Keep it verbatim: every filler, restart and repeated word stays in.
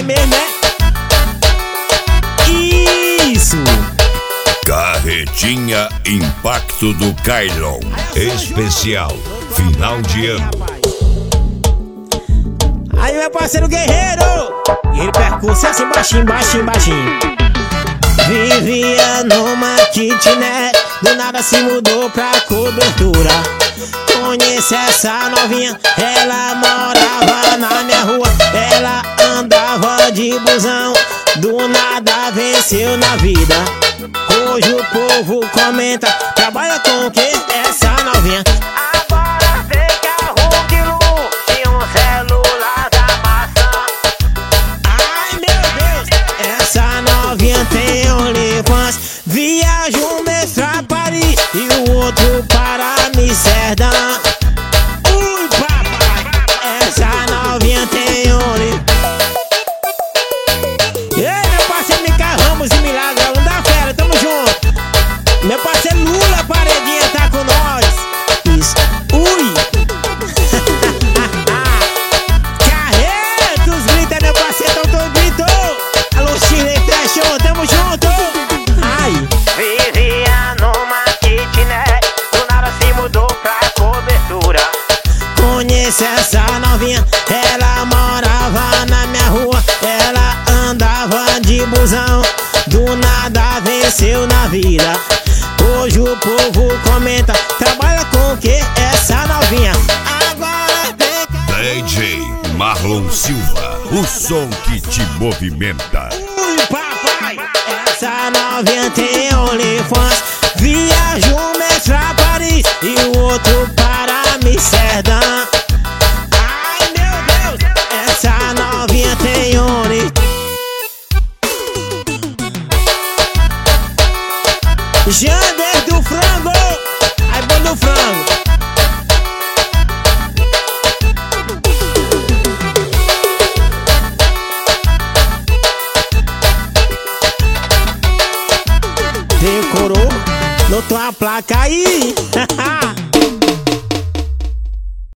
mesmo, né? Isso! Carretinha Impacto do Kailon. Especial final de ano. Aí meu parceiro guerreiro, ele percurso assim baixinho, baixinho, baixinho. Vivia numa kitnet, do nada se mudou pra cobertura. Conheci essa novinha, ela morava na minha rua. Ela andava de busão, do nada venceu na vida. Hoje o povo comenta, trabalha com o que essa novinha? Agora tem carro de luxo e um celular da maçã. Ai meu Deus, essa novinha tem OnlyFans. Viaja um mês pra Paris e o outro para Amsterdã. Ui papai, essa novinha tem OnlyFans. Ei meu parceiro Mica Ramos e Milagre, aluno da fera, tamo junto. Meu parceiro Lula Paredinha tá com nós. Isso, ui. Carretos grita, meu parceiro, então todo gritou. Alô Chile Fashion, tamo junto. Ai. Vivia numa kitnet, do nada se mudou pra cobertura. Conheci essa novinha, ela morava na minha rua. Ela andava de busão, do nada venceu na vida. Hoje o povo comenta, trabalha com o que essa novinha? Agora tem D J Marlon Silva, o som que te movimenta. Ui papai, essa novinha tem OnlyFans. Viaja um mês pra Paris e o outro para Amsterdã. Ai meu Deus, essa novinha tem OnlyFans. Jander do Frango, aí bom do frango. Decorou, notou a placa aí.